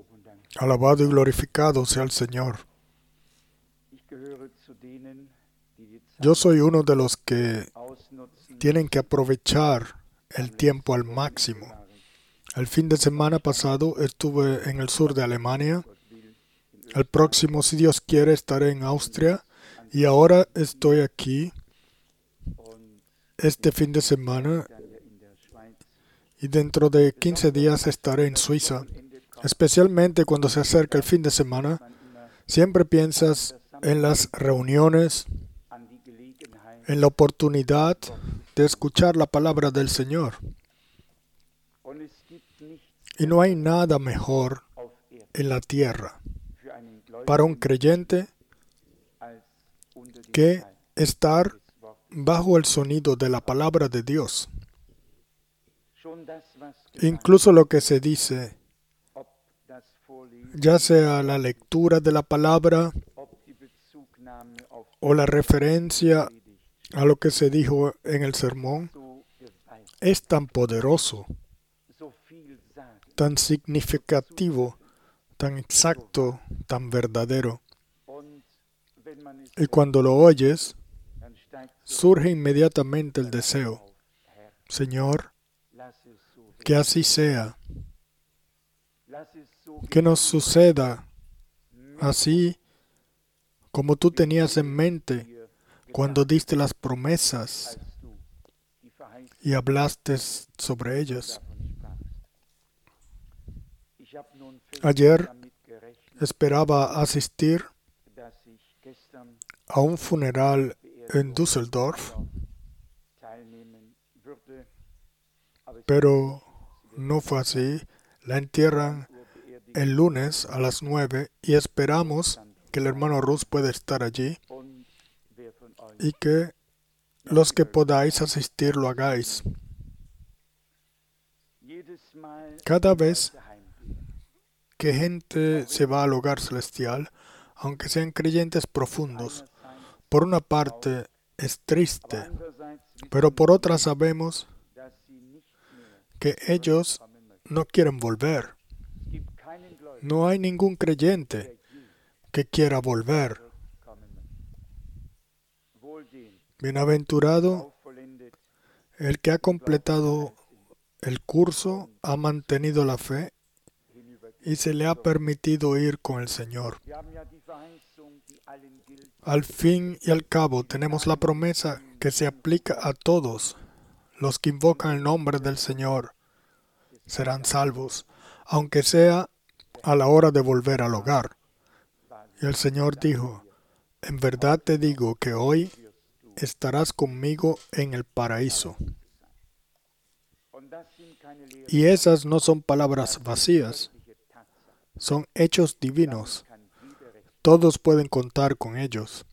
Alabado y glorificado sea el Señor. Yo soy uno de los que tienen que aprovechar el tiempo al máximo. El fin de semana pasado estuve en el sur de Alemania. El próximo, si Dios quiere, estaré en Austria. Y ahora estoy aquí este fin de semana. Y dentro de 15 días estaré en Suiza. Especialmente cuando se acerca el fin de semana, siempre piensas en las reuniones, en la oportunidad de escuchar la palabra del Señor. Y no hay nada mejor en la tierra para un creyente que estar bajo el sonido de la palabra de Dios. Incluso lo que se dice, ya sea la lectura de la palabra o la referencia a lo que se dijo en el sermón, es tan poderoso, tan significativo, tan exacto, tan verdadero. Y cuando lo oyes, surge inmediatamente el deseo: Señor, que así sea, que nos suceda así como tú tenías en mente cuando diste las promesas y hablaste sobre ellas. Ayer esperaba asistir a un funeral en Düsseldorf, pero no fue así. La entierran el lunes a las 9 y esperamos que el hermano Rus pueda estar allí y que los que podáis asistir lo hagáis. Cada vez que gente se va al hogar celestial, aunque sean creyentes profundos, por una parte es triste, pero por otra sabemos que ellos no quieren volver. No hay ningún creyente que quiera volver. Bienaventurado el que ha completado el curso, ha mantenido la fe y se le ha permitido ir con el Señor. Al fin y al cabo tenemos la promesa que se aplica a todos. Los que invocan el nombre del Señor serán salvos, aunque sea a la hora de volver al hogar. Y el Señor dijo: en verdad te digo que hoy estarás conmigo en el paraíso. Y esas no son palabras vacías, son hechos divinos. Todos pueden contar con ellos.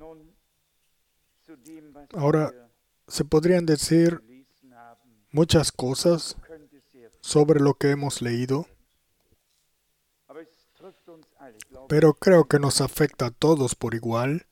Ahora, se podrían decir muchas cosas sobre lo que hemos leído, pero creo que nos afecta a todos por igual,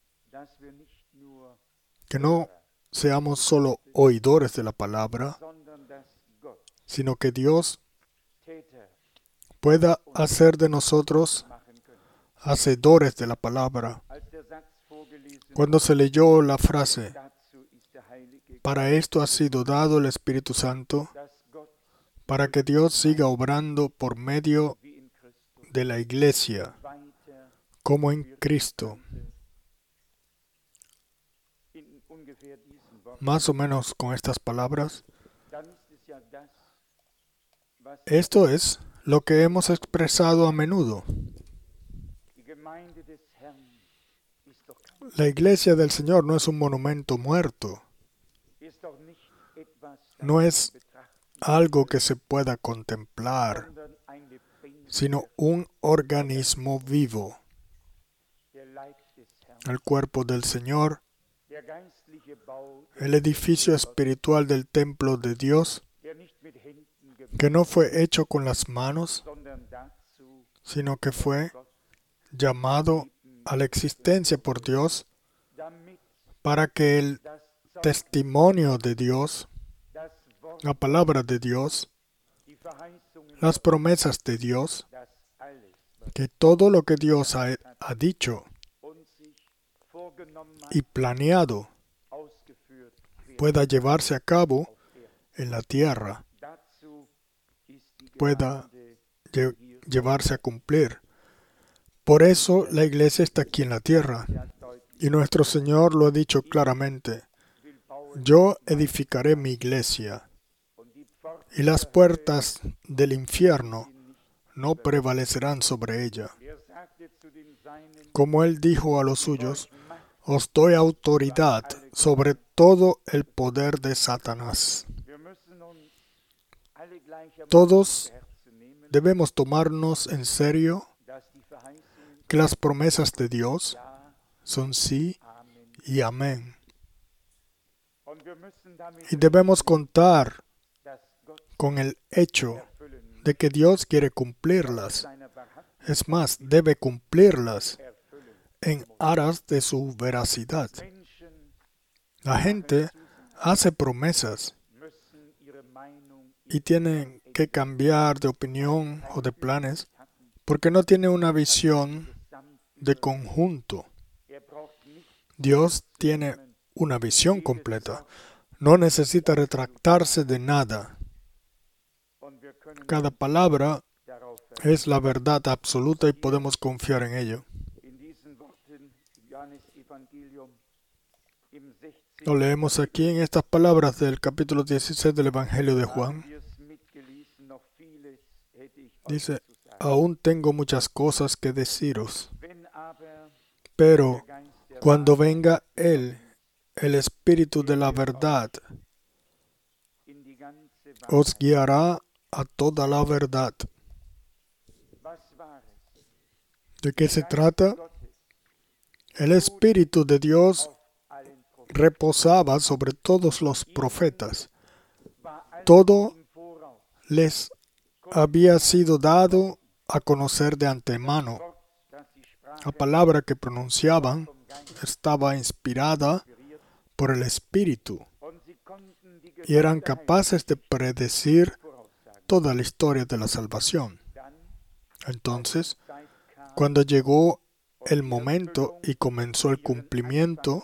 que no seamos solo oidores de la palabra, sino que Dios pueda hacer de nosotros hacedores de la palabra. Cuando se leyó la frase, para esto ha sido dado el Espíritu Santo, para que Dios siga obrando por medio de la Iglesia, como en Cristo. Más o menos con estas palabras, esto es lo que hemos expresado a menudo. La Iglesia del Señor no es un monumento muerto. No es algo que se pueda contemplar, sino un organismo vivo. El cuerpo del Señor, el edificio espiritual del templo de Dios, que no fue hecho con las manos, sino que fue llamado a la existencia por Dios para que el testimonio de Dios, la palabra de Dios, las promesas de Dios que todo lo que Dios ha dicho y planeado pueda llevarse a cabo en la tierra, pueda llevarse a cumplir. Por eso la iglesia está aquí en la tierra. Y nuestro Señor lo ha dicho claramente. Yo edificaré mi iglesia, y las puertas del infierno no prevalecerán sobre ella. Como Él dijo a los suyos, os doy autoridad sobre todo el poder de Satanás. Todos debemos tomarnos en serio que las promesas de Dios son sí y amén. Y debemos contar con el hecho de que Dios quiere cumplirlas. Es más, debe cumplirlas en aras de su veracidad. La gente hace promesas y tienen que cambiar de opinión o de planes porque no tiene una visión de conjunto. Dios tiene una visión completa. No necesita retractarse de nada. Cada palabra es la verdad absoluta y podemos confiar en ello. Lo leemos aquí en estas palabras del capítulo 16 del Evangelio de Juan. Dice, aún tengo muchas cosas que deciros, pero cuando venga Él, el Espíritu de la verdad, os guiará a toda la verdad. ¿De qué se trata? El Espíritu de Dios reposaba sobre todos los profetas. Todo les había sido dado a conocer de antemano. La palabra que pronunciaban estaba inspirada por el Espíritu y eran capaces de predecir toda la historia de la salvación. Entonces, cuando llegó el momento y comenzó el cumplimiento,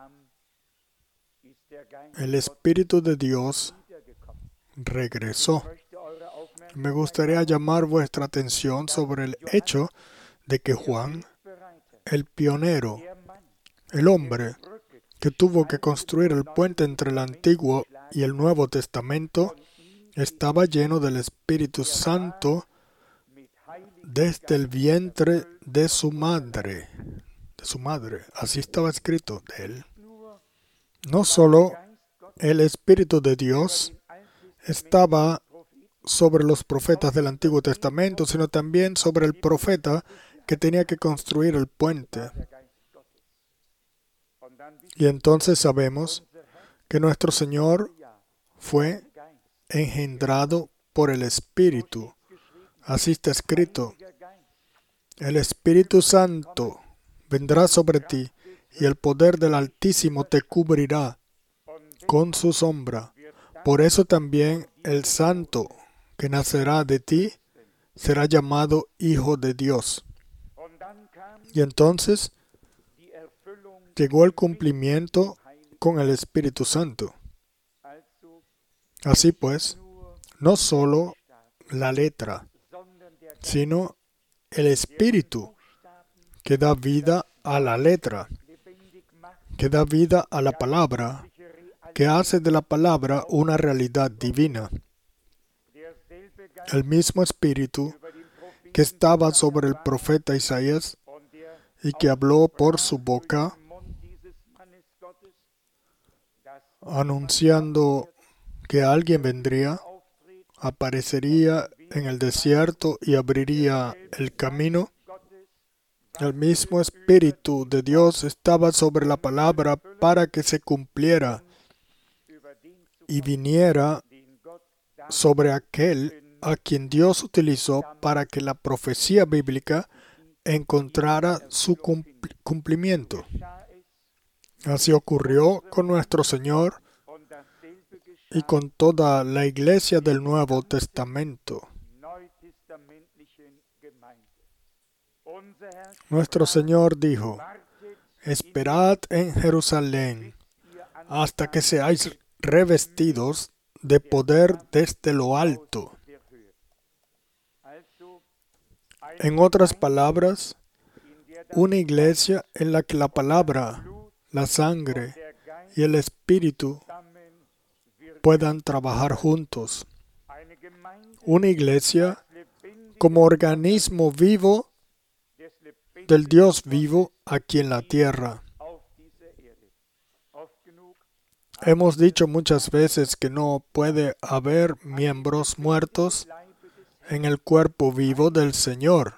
el Espíritu de Dios regresó. Me gustaría llamar vuestra atención sobre el hecho de que Juan, el pionero, el hombre que tuvo que construir el puente entre el Antiguo y el Nuevo Testamento, estaba lleno del Espíritu Santo desde el vientre de su madre. Así estaba escrito de él. No solo el Espíritu de Dios estaba sobre los profetas del Antiguo Testamento, sino también sobre el profeta que tenía que construir el puente. Y entonces sabemos que nuestro Señor fue engendrado por el Espíritu. Así está escrito. El Espíritu Santo vendrá sobre ti y el poder del Altísimo te cubrirá con su sombra. Por eso también el Santo que nacerá de ti será llamado Hijo de Dios. Y entonces llegó el cumplimiento con el Espíritu Santo. Así pues, no solo la letra, sino el Espíritu que da vida a la letra, que da vida a la palabra, que hace de la palabra una realidad divina. El mismo Espíritu que estaba sobre el profeta Isaías y que habló por su boca, anunciando que alguien vendría, aparecería en el desierto y abriría el camino. El mismo Espíritu de Dios estaba sobre la palabra para que se cumpliera y viniera sobre aquel a quien Dios utilizó para que la profecía bíblica encontrara su cumplimiento. Así ocurrió con nuestro Señor y con toda la iglesia del Nuevo Testamento. Nuestro Señor dijo: esperad en Jerusalén hasta que seáis revestidos de poder desde lo alto. En otras palabras, una iglesia en la que la palabra, la sangre y el espíritu puedan trabajar juntos. Una iglesia como organismo vivo del Dios vivo aquí en la tierra. Hemos dicho muchas veces que no puede haber miembros muertos en el cuerpo vivo del Señor.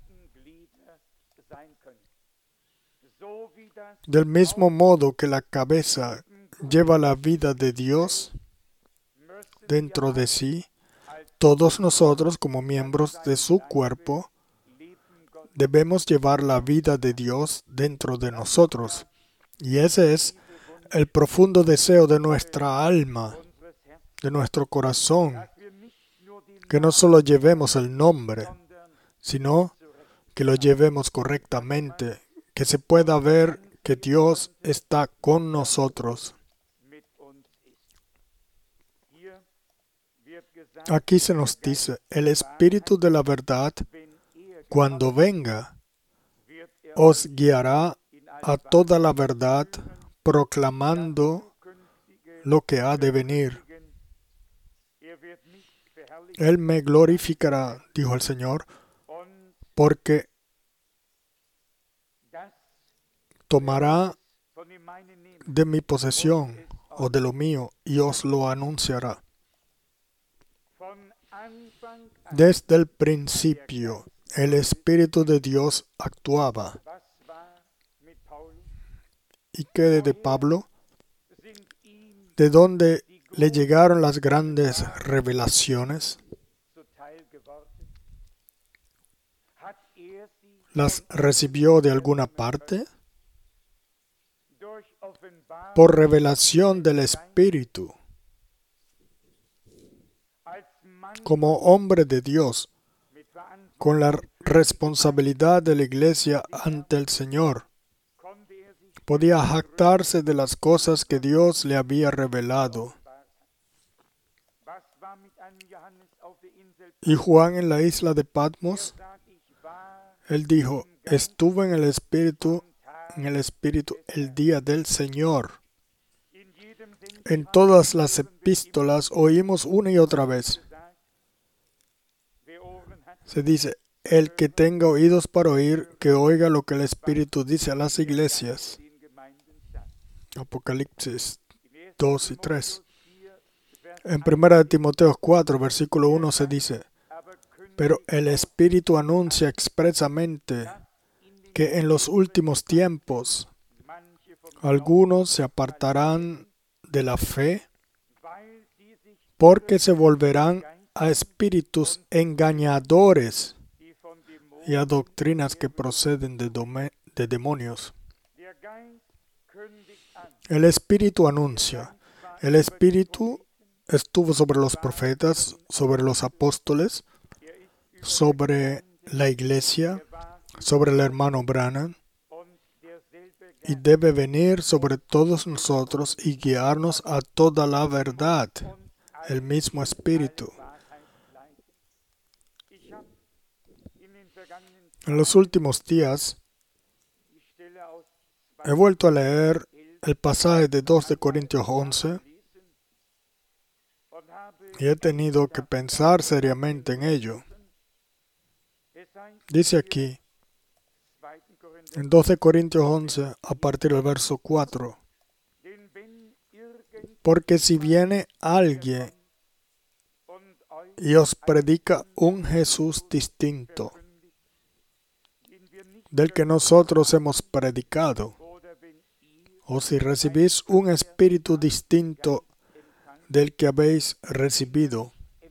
Del mismo modo que la cabeza lleva la vida de Dios dentro de sí, todos nosotros como miembros de su cuerpo debemos llevar la vida de Dios dentro de nosotros. Y ese es el profundo deseo de nuestra alma, de nuestro corazón, que no solo llevemos el nombre, sino que lo llevemos correctamente, que se pueda ver que Dios está con nosotros. Aquí se nos dice: el Espíritu de la verdad, cuando venga, os guiará a toda la verdad, proclamando lo que ha de venir. Él me glorificará, dijo el Señor, porque tomará de mi posesión o de lo mío y os lo anunciará. Desde el principio, el Espíritu de Dios actuaba. ¿Y qué de Pablo? ¿De dónde le llegaron las grandes revelaciones? ¿Las recibió de alguna parte? Por revelación del Espíritu. Como hombre de Dios, con la responsabilidad de la iglesia ante el Señor, podía jactarse de las cosas que Dios le había revelado. Y Juan en la isla de Patmos, él dijo: estuve en el Espíritu el día del Señor. En todas las epístolas oímos una y otra vez. Se dice: el que tenga oídos para oír, que oiga lo que el Espíritu dice a las iglesias. Apocalipsis 2 y 3. En 1 Timoteo 4, versículo 1 se dice: pero el Espíritu anuncia expresamente que en los últimos tiempos algunos se apartarán de la fe porque se volverán a espíritus engañadores y a doctrinas que proceden de demonios. El Espíritu anuncia. El Espíritu estuvo sobre los profetas, sobre los apóstoles, sobre la iglesia, sobre el hermano Branham, y debe venir sobre todos nosotros y guiarnos a toda la verdad, el mismo Espíritu. En los últimos días he vuelto a leer el pasaje de 2 de Corintios 11 y he tenido que pensar seriamente en ello. Dice aquí, en 2 de Corintios 11, a partir del verso 4, porque si viene alguien y os predica un Jesús distinto del que nosotros hemos predicado, o si recibís un espíritu distinto del que habéis recibido,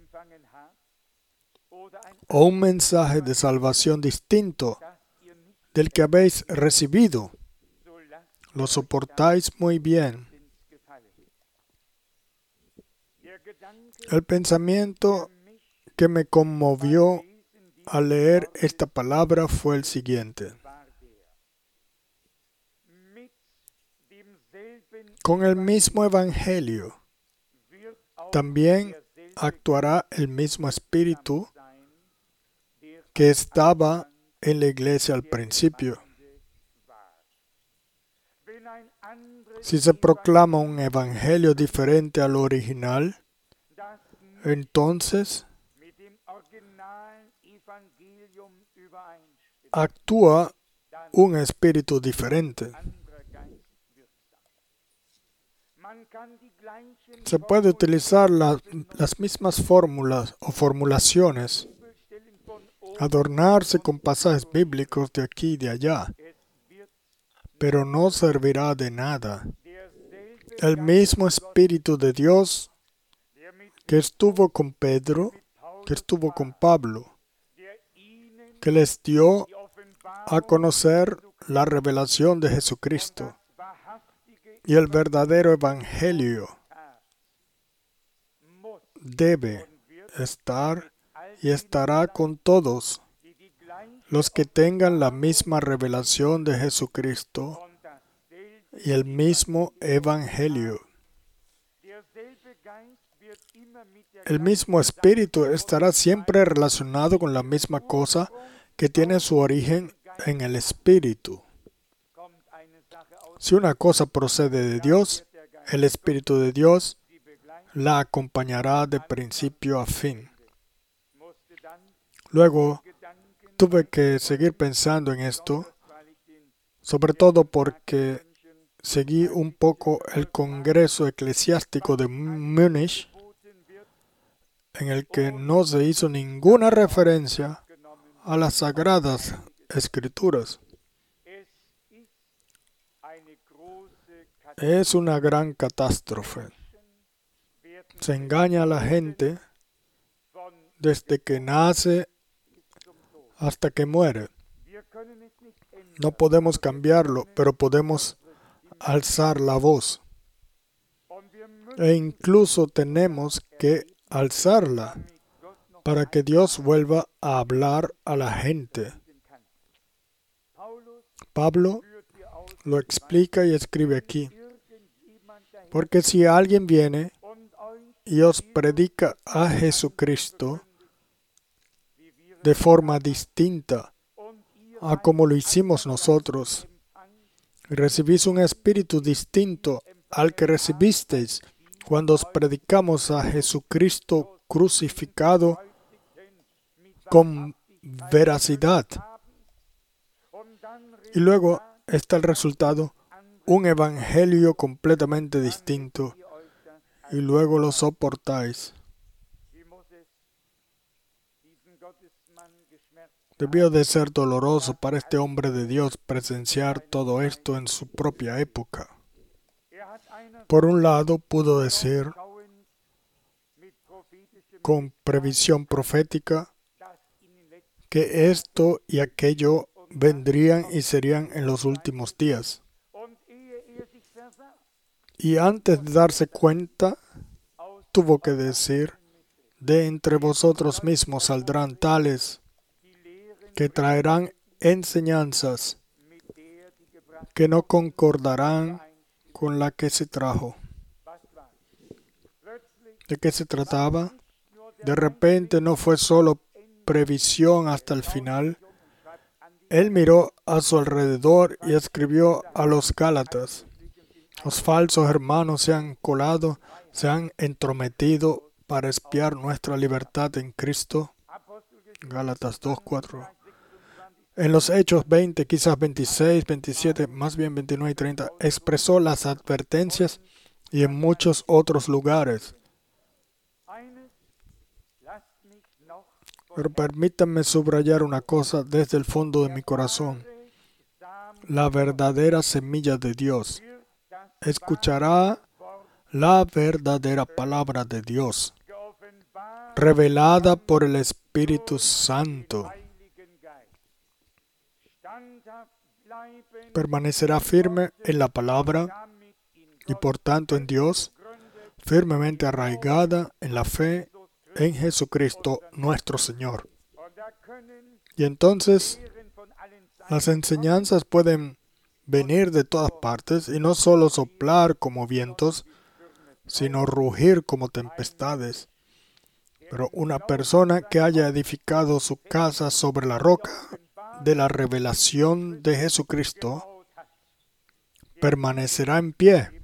o un mensaje de salvación distinto del que habéis recibido, lo soportáis muy bien. El pensamiento que me conmovió al leer esta palabra fue el siguiente. Con el mismo Evangelio también actuará el mismo Espíritu que estaba en la iglesia al principio. Si se proclama un evangelio diferente al original, entonces actúa un espíritu diferente. Se puede utilizar las mismas fórmulas o formulaciones, adornarse con pasajes bíblicos de aquí y de allá, pero no servirá de nada. El mismo Espíritu de Dios que estuvo con Pedro, que estuvo con Pablo, que les dio a conocer la revelación de Jesucristo y el verdadero Evangelio, debe estar y estará con todos los que tengan la misma revelación de Jesucristo y el mismo Evangelio. El mismo Espíritu estará siempre relacionado con la misma cosa que tiene su origen en el Espíritu. Si una cosa procede de Dios, el Espíritu de Dios la acompañará de principio a fin. Luego, tuve que seguir pensando en esto, sobre todo porque seguí un poco el Congreso Eclesiástico de Múnich, en el que no se hizo ninguna referencia a las Sagradas Escrituras. Es una gran catástrofe. Se engaña a la gente desde que nace hasta que muere. No podemos cambiarlo, pero podemos alzar la voz. E incluso tenemos que alzarla para que Dios vuelva a hablar a la gente. Pablo lo explica y escribe aquí. Porque si alguien viene y os predica a Jesucristo de forma distinta a como lo hicimos nosotros, y recibís un espíritu distinto al que recibisteis cuando os predicamos a Jesucristo crucificado con veracidad. Y luego está el resultado, un evangelio completamente distinto, y luego lo soportáis. Debió de ser doloroso para este hombre de Dios presenciar todo esto en su propia época. Por un lado, pudo decir, con previsión profética, que esto y aquello vendrían y serían en los últimos días. Y antes de darse cuenta, tuvo que decir, de entre vosotros mismos saldrán tales que traerán enseñanzas que no concordarán con la que se trajo. ¿De qué se trataba? De repente no fue solo previsión hasta el final. Él miró a su alrededor y escribió a los Gálatas. Los falsos hermanos se han colado, se han entrometido para espiar nuestra libertad en Cristo. Gálatas 2:4. En los Hechos 20, quizás 26, 27, más bien 29 y 30, expresó las advertencias y en muchos otros lugares. Pero permítanme subrayar una cosa desde el fondo de mi corazón. La verdadera semilla de Dios escuchará la verdadera palabra de Dios, revelada por el Espíritu Santo. Permanecerá firme en la palabra y por tanto en Dios, firmemente arraigada en la fe en Jesucristo nuestro Señor. Y entonces las enseñanzas pueden venir de todas partes y no solo soplar como vientos, sino rugir como tempestades. Pero una persona que haya edificado su casa sobre la roca de la revelación de Jesucristo permanecerá en pie,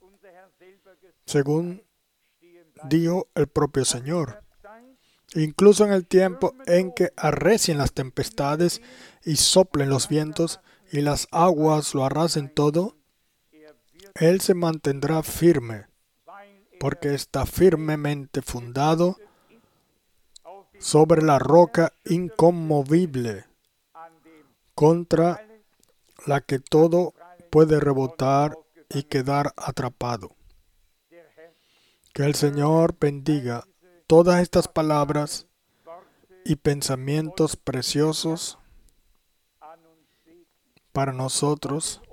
según dijo el propio Señor. Incluso en el tiempo en que arrecien las tempestades y soplen los vientos y las aguas lo arrasen todo, Él se mantendrá firme, porque está firmemente fundado sobre la roca inconmovible, contra la que todo puede rebotar y quedar atrapado. Que el Señor bendiga todas estas palabras y pensamientos preciosos para nosotros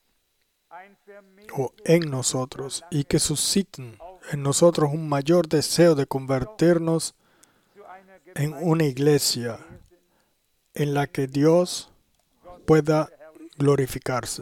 o en nosotros, y que susciten en nosotros un mayor deseo de convertirnos en una iglesia en la que Dios pueda glorificarse.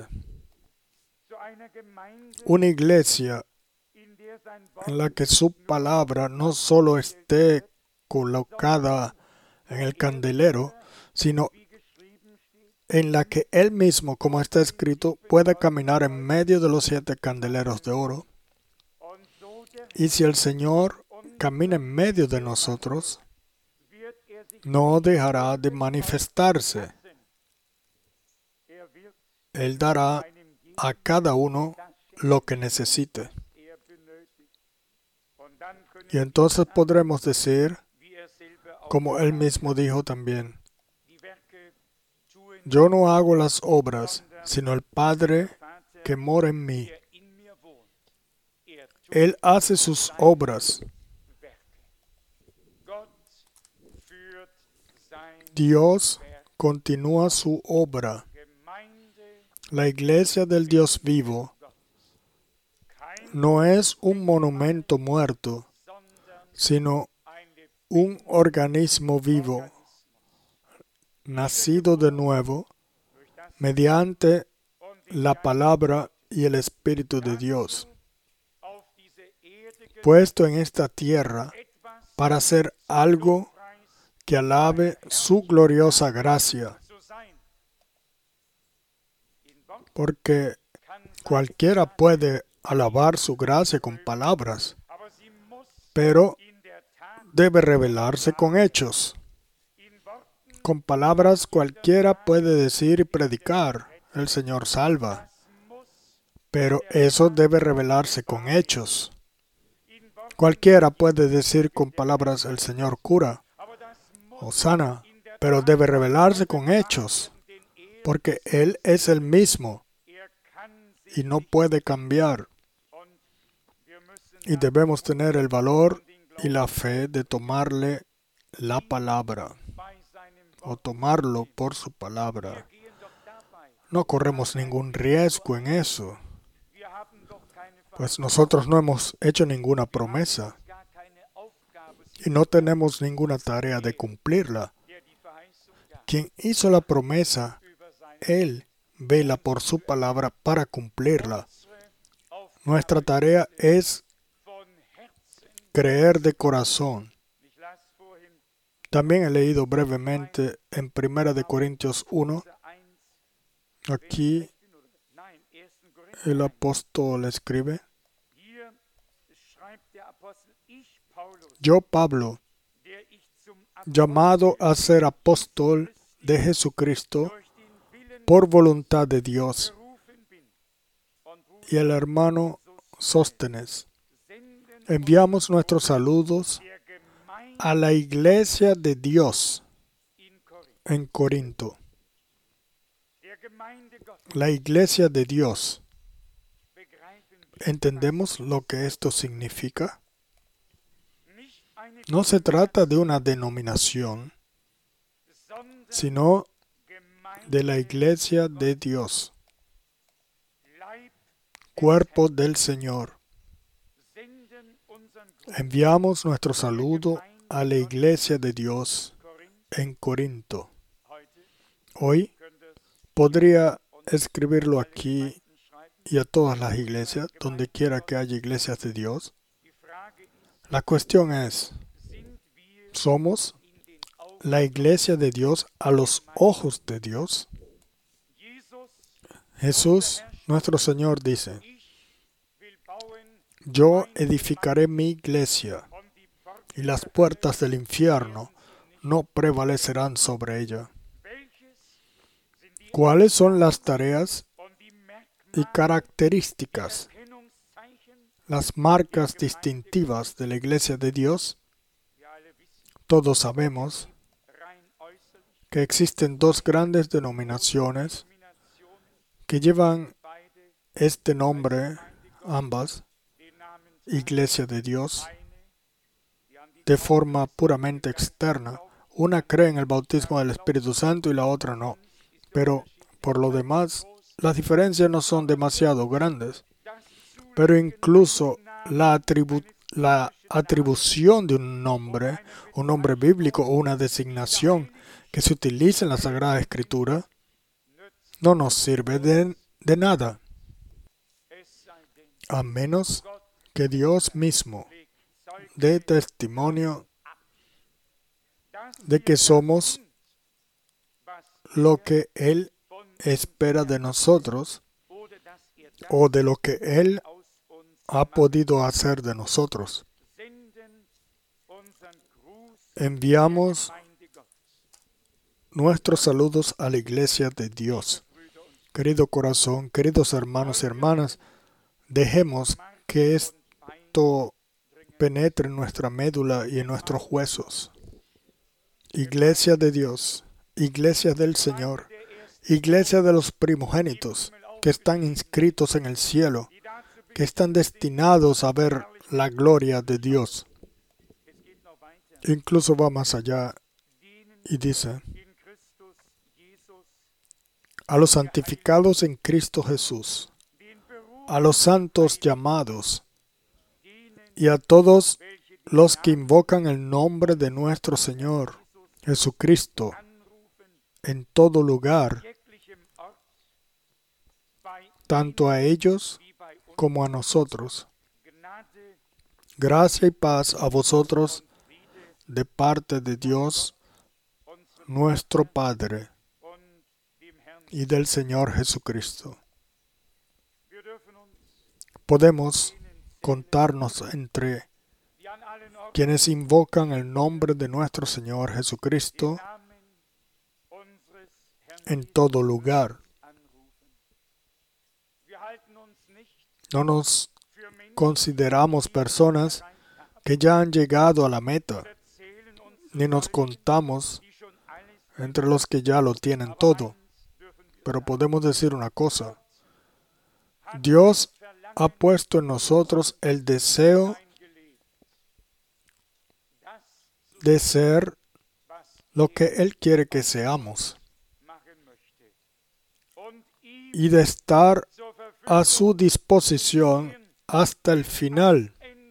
Una iglesia en la que su palabra no solo esté colocada en el candelero, sino en la que Él mismo, como está escrito, pueda caminar en medio de los 7 candeleros de oro. Y si el Señor camina en medio de nosotros, no dejará de manifestarse. Él dará a cada uno lo que necesite. Y entonces podremos decir, como Él mismo dijo también, yo no hago las obras, sino el Padre que mora en mí. Él hace sus obras. Dios continúa su obra. La iglesia del Dios vivo no es un monumento muerto, sino un organismo vivo, nacido de nuevo mediante la palabra y el Espíritu de Dios, puesto en esta tierra para hacer algo que alabe su gloriosa gracia. Porque cualquiera puede alabar su gracia con palabras, pero debe revelarse con hechos. Con palabras cualquiera puede decir y predicar, el Señor salva, pero eso debe revelarse con hechos. Cualquiera puede decir con palabras, el Señor cura o sana, pero debe revelarse con hechos, porque Él es el mismo y no puede cambiar. Y debemos tener el valor y la fe de tomarle la palabra, o tomarlo por su palabra. No corremos ningún riesgo en eso, pues nosotros no hemos hecho ninguna promesa y no tenemos ninguna tarea de cumplirla. Quien hizo la promesa, Él vela por su palabra para cumplirla. Nuestra tarea es creer de corazón. También he leído brevemente en 1 Corintios 1. Aquí el apóstol escribe: yo, Pablo, llamado a ser apóstol de Jesucristo por voluntad de Dios, y el hermano Sóstenes, enviamos nuestros saludos a la iglesia de Dios en Corinto. La iglesia de Dios. ¿Entendemos lo que esto significa? No se trata de una denominación, sino de la iglesia de Dios, cuerpo del Señor. Enviamos nuestro saludo a la iglesia de Dios en Corinto. Hoy podría escribirlo aquí y a todas las iglesias, donde quiera que haya iglesias de Dios. La cuestión es, ¿somos la iglesia de Dios a los ojos de Dios? Jesús, nuestro Señor, dice, yo edificaré mi iglesia y las puertas del infierno no prevalecerán sobre ella. ¿Cuáles son las tareas y características, las marcas distintivas de la iglesia de Dios? Todos sabemos que existen dos grandes denominaciones que llevan este nombre, ambas, Iglesia de Dios, de forma puramente externa. Una cree en el bautismo del Espíritu Santo y la otra no. Pero, por lo demás, las diferencias no son demasiado grandes. Pero incluso la atribución de un nombre bíblico o una designación que se utiliza en la Sagrada Escritura, no nos sirve de nada, a menos que Dios mismo dé testimonio de que somos lo que Él espera de nosotros o de lo que Él ha podido hacer de nosotros. Enviamos nuestros saludos a la iglesia de Dios. Querido corazón, queridos hermanos y hermanas, dejemos que esto penetre en nuestra médula y en nuestros huesos. Iglesia de Dios, iglesia del Señor, iglesia de los primogénitos que están inscritos en el cielo, que están destinados a ver la gloria de Dios. Incluso va más allá y dice, a los santificados en Cristo Jesús, a los santos llamados y a todos los que invocan el nombre de nuestro Señor Jesucristo en todo lugar, tanto a ellos como a nosotros. Gracia y paz a vosotros de parte de Dios, nuestro Padre, y del Señor Jesucristo. Podemos contarnos entre quienes invocan el nombre de nuestro Señor Jesucristo en todo lugar. No nos consideramos personas que ya han llegado a la meta, ni nos contamos entre los que ya lo tienen todo. Pero podemos decir una cosa. Dios ha puesto en nosotros el deseo de ser lo que Él quiere que seamos y de estar a su disposición hasta el final.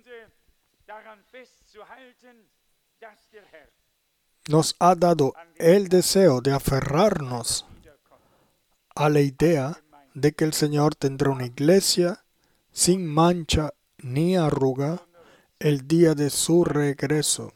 Nos ha dado el deseo de aferrarnos a la idea de que el Señor tendrá una iglesia sin mancha ni arruga el día de su regreso.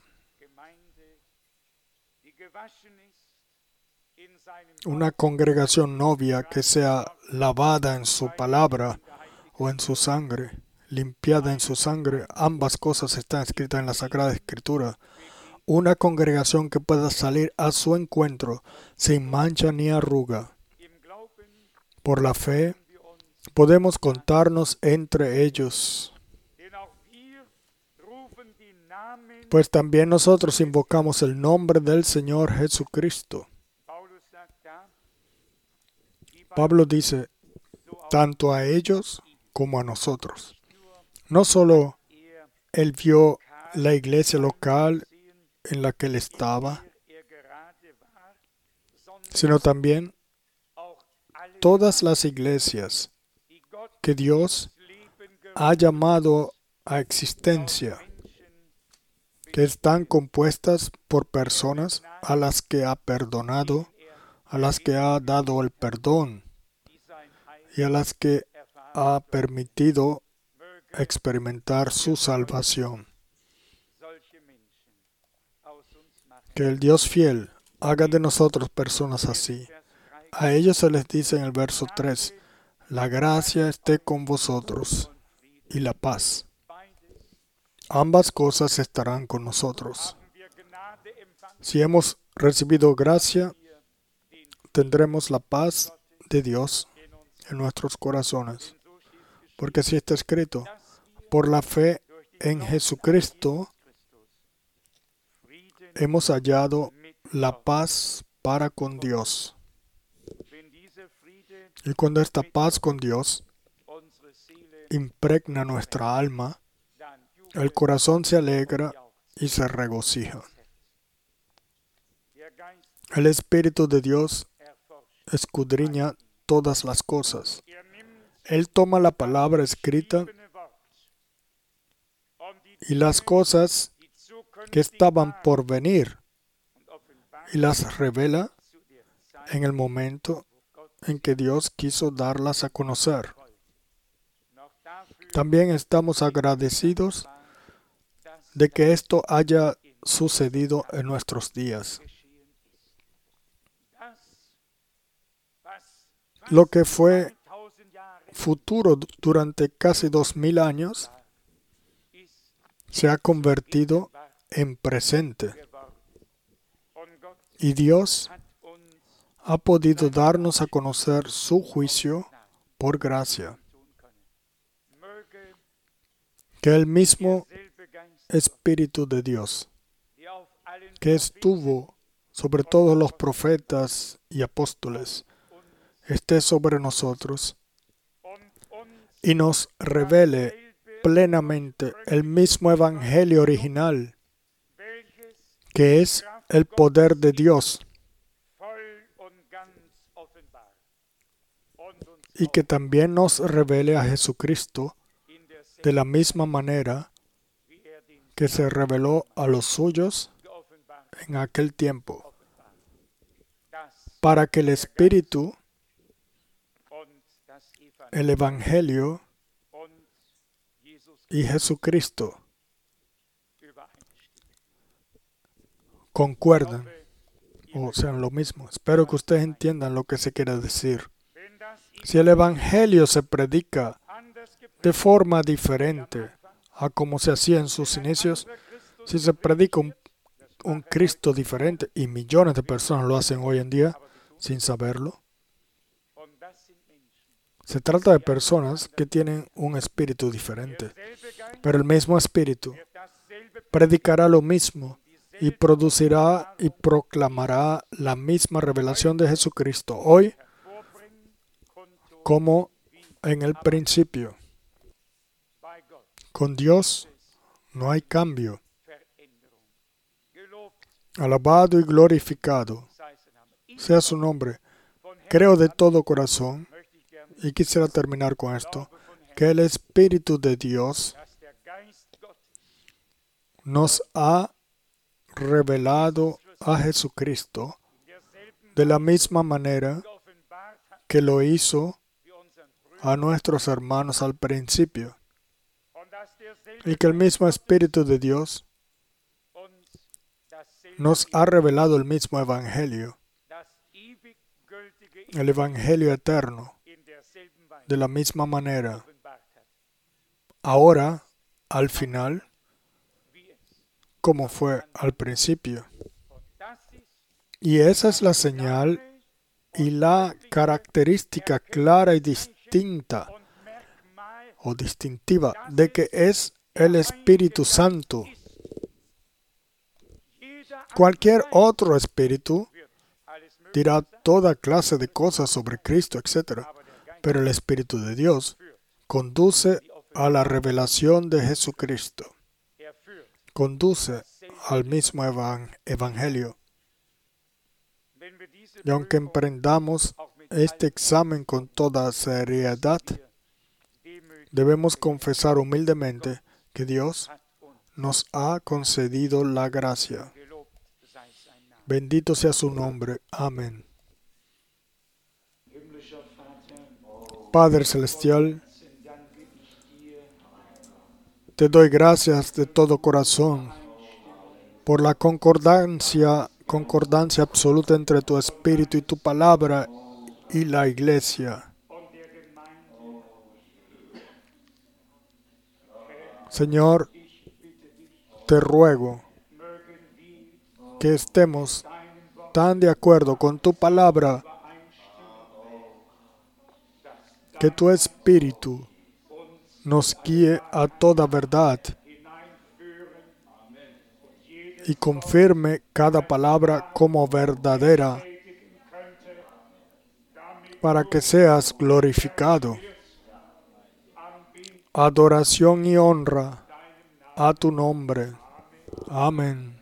Una congregación novia que sea lavada en su palabra o en su sangre, limpiada en su sangre. Ambas cosas están escritas en la Sagrada Escritura. Una congregación que pueda salir a su encuentro sin mancha ni arruga. Por la fe, podemos contarnos entre ellos. Pues también nosotros invocamos el nombre del Señor Jesucristo. Pablo dice, tanto a ellos como a nosotros. No solo él vio la iglesia local en la que él estaba, sino también todas las iglesias que Dios ha llamado a existencia, que están compuestas por personas a las que ha perdonado, a las que ha dado el perdón y a las que ha permitido experimentar su salvación. Que el Dios fiel haga de nosotros personas así. A ellos se les dice en el verso 3, la gracia esté con vosotros y la paz. Ambas cosas estarán con nosotros. Si hemos recibido gracia, tendremos la paz de Dios en nuestros corazones. Porque así está escrito, por la fe en Jesucristo hemos hallado la paz para con Dios. Y cuando esta paz con Dios impregna nuestra alma, el corazón se alegra y se regocija. El Espíritu de Dios escudriña todas las cosas. Él toma la palabra escrita y las cosas que estaban por venir y las revela en el momento en que Dios quiso darlas a conocer. También estamos agradecidos de que esto haya sucedido en nuestros días. Lo que fue futuro durante casi 2000 años se ha convertido en presente. Y Dios ha podido darnos a conocer su juicio por gracia. Que el mismo Espíritu de Dios, que estuvo sobre todos los profetas y apóstoles, esté sobre nosotros y nos revele plenamente el mismo Evangelio original, que es el poder de Dios, y que también nos revele a Jesucristo de la misma manera que se reveló a los suyos en aquel tiempo, para que el Espíritu, el Evangelio y Jesucristo concuerden o sean lo mismo. Espero que ustedes entiendan lo que se quiere decir. Si el Evangelio se predica de forma diferente a como se hacía en sus inicios, si se predica un Cristo diferente, y millones de personas lo hacen hoy en día sin saberlo, se trata de personas que tienen un espíritu diferente, pero el mismo espíritu predicará lo mismo y producirá y proclamará la misma revelación de Jesucristo hoy como en el principio. Con Dios no hay cambio. Alabado y glorificado sea su nombre. Creo de todo corazón, y quisiera terminar con esto, que el Espíritu de Dios nos ha revelado a Jesucristo de la misma manera que lo hizo a nuestros hermanos al principio, y que el mismo Espíritu de Dios nos ha revelado el mismo Evangelio, el Evangelio eterno, de la misma manera, ahora, al final, como fue al principio. Y esa es la señal y la característica clara y distinta o distintiva de que es el Espíritu Santo. Cualquier otro espíritu dirá toda clase de cosas sobre Cristo, etc. Pero el Espíritu de Dios conduce a la revelación de Jesucristo. Conduce al mismo Evangelio. Y aunque emprendamos este examen con toda seriedad, debemos confesar humildemente que Dios nos ha concedido la gracia. Bendito sea su nombre. Amén. Padre Celestial, te doy gracias de todo corazón por la concordancia absoluta entre tu Espíritu y tu palabra y la Iglesia. Señor, te ruego que estemos tan de acuerdo con tu palabra que tu Espíritu nos guíe a toda verdad y confirme cada palabra como verdadera para que seas glorificado. Adoración y honra a tu nombre. Amén.